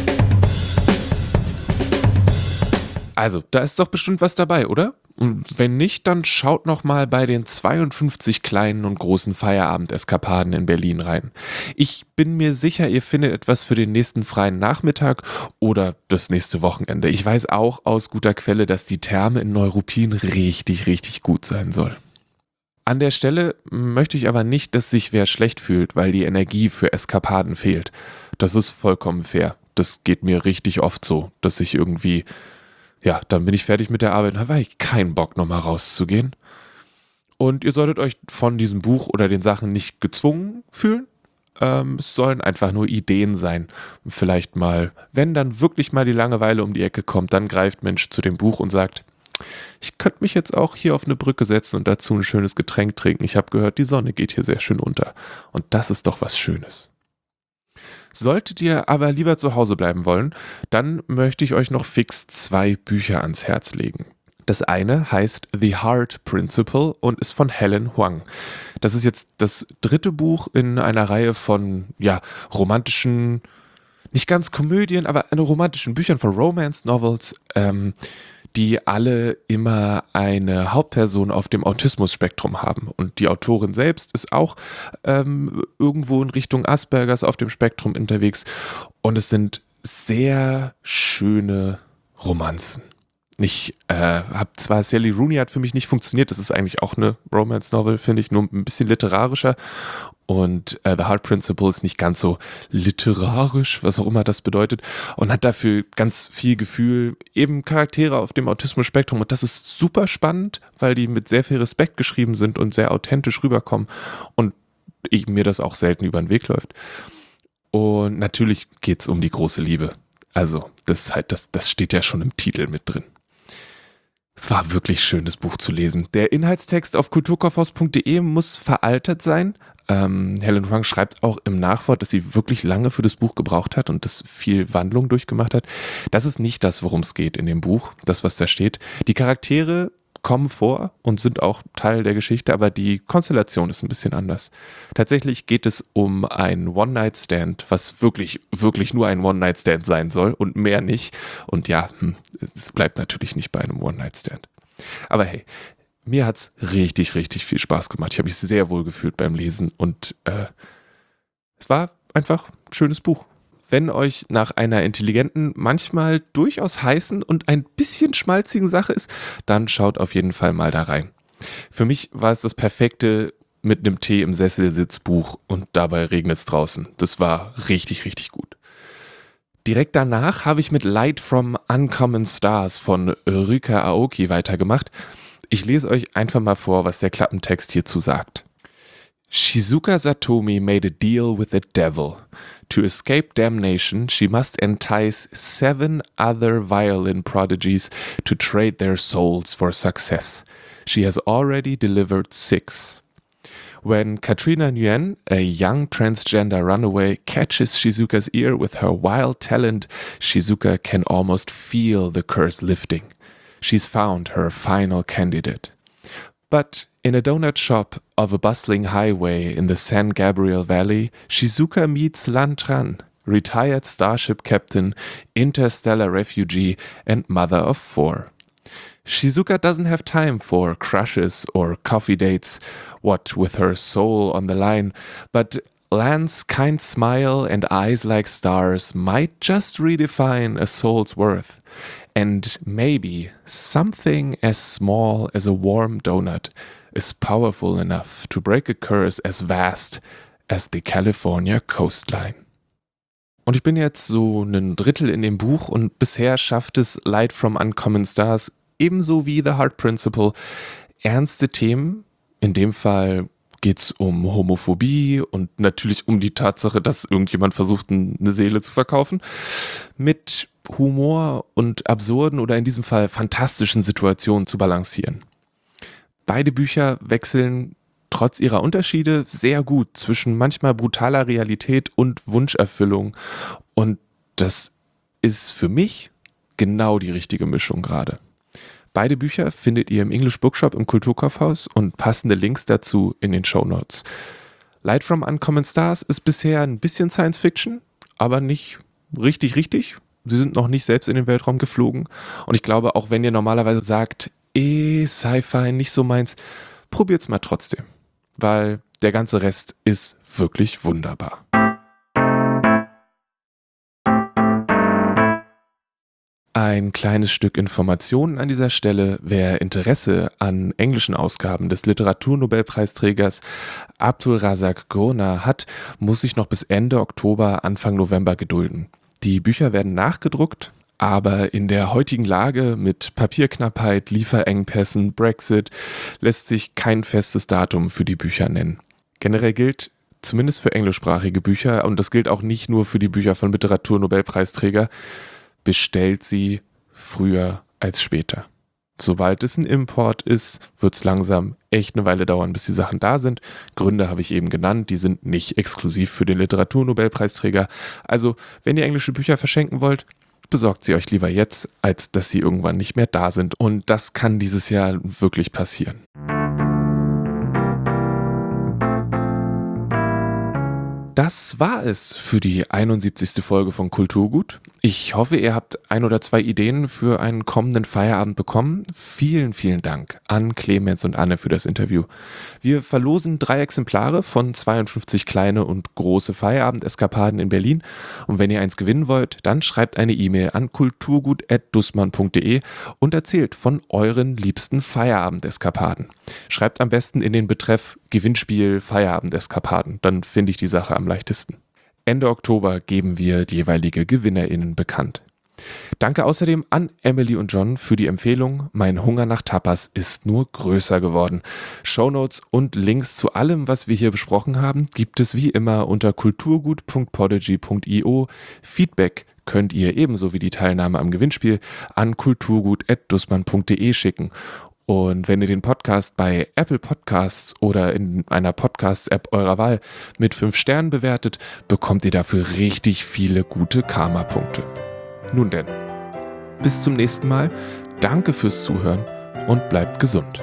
Also, da ist doch bestimmt was dabei, oder? Und wenn nicht, dann schaut noch mal bei den zweiundfünfzig kleinen und großen Feierabend-Eskapaden in Berlin rein. Ich bin mir sicher, ihr findet etwas für den nächsten freien Nachmittag oder das nächste Wochenende. Ich weiß auch aus guter Quelle, dass die Therme in Neuruppin richtig, richtig gut sein soll. An der Stelle möchte ich aber nicht, dass sich wer schlecht fühlt, weil die Energie für Eskapaden fehlt. Das ist vollkommen fair. Das geht mir richtig oft so, dass ich irgendwie... Ja, dann bin ich fertig mit der Arbeit und habe ich keinen Bock, nochmal rauszugehen. Und ihr solltet euch von diesem Buch oder den Sachen nicht gezwungen fühlen. Ähm, es sollen einfach nur Ideen sein. Und vielleicht mal, wenn dann wirklich mal die Langeweile um die Ecke kommt, dann greift Mensch zu dem Buch und sagt, ich könnte mich jetzt auch hier auf eine Brücke setzen und dazu ein schönes Getränk trinken. Ich habe gehört, die Sonne geht hier sehr schön unter. Und das ist doch was Schönes. Solltet ihr aber lieber zu Hause bleiben wollen, dann möchte ich euch noch fix zwei Bücher ans Herz legen. Das eine heißt The Heart Principle und ist von Helen Huang. Das ist jetzt das dritte Buch in einer Reihe von ja, romantischen, nicht ganz Komödien, aber romantischen Büchern von Romance Novels, ähm, die alle immer eine Hauptperson auf dem Autismus-Spektrum haben. Und die Autorin selbst ist auch ähm, irgendwo in Richtung Aspergers auf dem Spektrum unterwegs. Und es sind sehr schöne Romanzen. Ich äh, habe zwar, Sally Rooney hat für mich nicht funktioniert, das ist eigentlich auch eine Romance-Novel, finde ich, nur ein bisschen literarischer. Und äh, The Heart Principle ist nicht ganz so literarisch, was auch immer das bedeutet, und hat dafür ganz viel Gefühl, eben Charaktere auf dem Autismus-Spektrum. Und das ist super spannend, weil die mit sehr viel Respekt geschrieben sind und sehr authentisch rüberkommen und ich, mir das auch selten über den Weg läuft. Und natürlich geht es um die große Liebe. Also das ist halt, das, das steht ja schon im Titel mit drin. Es war wirklich schön, das Buch zu lesen. Der Inhaltstext auf kulturkaufhaus punkt de muss veraltet sein. Ähm, Helen Huang schreibt auch im Nachwort, dass sie wirklich lange für das Buch gebraucht hat und das viel Wandlung durchgemacht hat. Das ist nicht das, worum es geht in dem Buch, das, was da steht. Die Charaktere kommen vor und sind auch Teil der Geschichte, aber die Konstellation ist ein bisschen anders. Tatsächlich geht es um einen One-Night-Stand, was wirklich, wirklich nur ein One-Night-Stand sein soll und mehr nicht. Und ja, es bleibt natürlich nicht bei einem One-Night-Stand. Aber hey, mir hat es richtig, richtig viel Spaß gemacht. Ich habe mich sehr wohl gefühlt beim Lesen und äh, es war einfach ein schönes Buch. Wenn euch nach einer intelligenten, manchmal durchaus heißen und ein bisschen schmalzigen Sache ist, dann schaut auf jeden Fall mal da rein. Für mich war es das perfekte mit einem Tee im Sessel Sitzbuch und dabei regnet es draußen. Das war richtig, richtig gut. Direkt danach habe ich mit Light from Uncommon Stars von Ryuka Aoki weitergemacht. Ich lese euch einfach mal vor, was der Klappentext hierzu sagt. Shizuka Satomi made a deal with the devil. To escape damnation, she must entice seven other violin prodigies to trade their souls for success. She has already delivered six. When Katrina Nguyen, a young transgender runaway, catches Shizuka's ear with her wild talent, Shizuka can almost feel the curse lifting. She's found her final candidate. But in a donut shop of a bustling highway in the San Gabriel Valley, Shizuka meets Lan Tran, retired starship captain, interstellar refugee, and mother of four. Shizuka doesn't have time for crushes or coffee dates, what with her soul on the line, but Lan's kind smile and eyes like stars might just redefine a soul's worth. And maybe something as small as a warm donut is powerful enough to break a curse as vast as the California coastline. Und ich bin jetzt so ein Drittel in dem Buch und bisher schafft es Light from Uncommon Stars ebenso wie The Heart Principle ernste Themen, in dem Fall geht es um Homophobie und natürlich um die Tatsache, dass irgendjemand versucht, eine Seele zu verkaufen, mit Humor und absurden oder in diesem Fall fantastischen Situationen zu balancieren. Beide Bücher wechseln trotz ihrer Unterschiede sehr gut zwischen manchmal brutaler Realität und Wunscherfüllung. Und das ist für mich genau die richtige Mischung gerade. Beide Bücher findet ihr im English Bookshop im Kulturkaufhaus und passende Links dazu in den Shownotes. Light from Uncommon Stars ist bisher ein bisschen Science Fiction, aber nicht richtig, richtig. Sie sind noch nicht selbst in den Weltraum geflogen. Und ich glaube, auch wenn ihr normalerweise sagt, eh, Sci-Fi nicht so meins, probiert's mal trotzdem. Weil der ganze Rest ist wirklich wunderbar. Ein kleines Stück Informationen an dieser Stelle. Wer Interesse an englischen Ausgaben des Literaturnobelpreisträgers Abdul Razak Gurnah hat, muss sich noch bis Ende Oktober, Anfang November gedulden. Die Bücher werden nachgedruckt, aber in der heutigen Lage mit Papierknappheit, Lieferengpässen, Brexit lässt sich kein festes Datum für die Bücher nennen. Generell gilt, zumindest für englischsprachige Bücher, und das gilt auch nicht nur für die Bücher von Literaturnobelpreisträger, bestellt sie früher als später. Sobald es ein Import ist, wird es langsam echt eine Weile dauern, bis die Sachen da sind. Gründe habe ich eben genannt, die sind nicht exklusiv für den Literaturnobelpreisträger. Also, wenn ihr englische Bücher verschenken wollt, besorgt sie euch lieber jetzt, als dass sie irgendwann nicht mehr da sind. Und das kann dieses Jahr wirklich passieren. Das war es für die einundsiebzigste Folge von Kulturgut. Ich hoffe, ihr habt ein oder zwei Ideen für einen kommenden Feierabend bekommen. Vielen, vielen Dank an Clemens und Anne für das Interview. Wir verlosen drei Exemplare von zweiundfünfzig kleine und große Feierabend-Eskapaden in Berlin. Und wenn ihr eins gewinnen wollt, dann schreibt eine E-Mail an kulturgut at dussmann punkt de und erzählt von euren liebsten Feierabend-Eskapaden. Schreibt am besten in den Betreff Gewinnspiel Feierabend-Eskapaden, dann finde ich die Sache am leichtesten. Ende Oktober geben wir die jeweilige GewinnerInnen bekannt. Danke außerdem an Emily und John für die Empfehlung. Mein Hunger nach Tapas ist nur größer geworden. Shownotes und Links zu allem, was wir hier besprochen haben, gibt es wie immer unter kulturgut punkt podigy punkt io. Feedback könnt ihr ebenso wie die Teilnahme am Gewinnspiel an kulturgut at dussmann punkt de schicken. Und wenn ihr den Podcast bei Apple Podcasts oder in einer Podcast-App eurer Wahl mit fünf Sternen bewertet, bekommt ihr dafür richtig viele gute Karma-Punkte. Nun denn, bis zum nächsten Mal. Danke fürs Zuhören und bleibt gesund.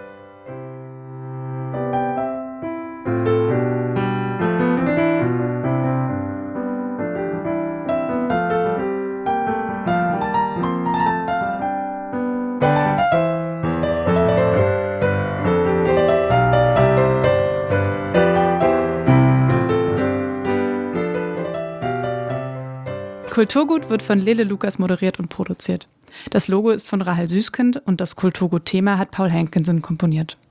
Kulturgut wird von Lele Lukas moderiert und produziert. Das Logo ist von Rahel Süßkind und das Kulturgut-Thema hat Paul Hankinson komponiert.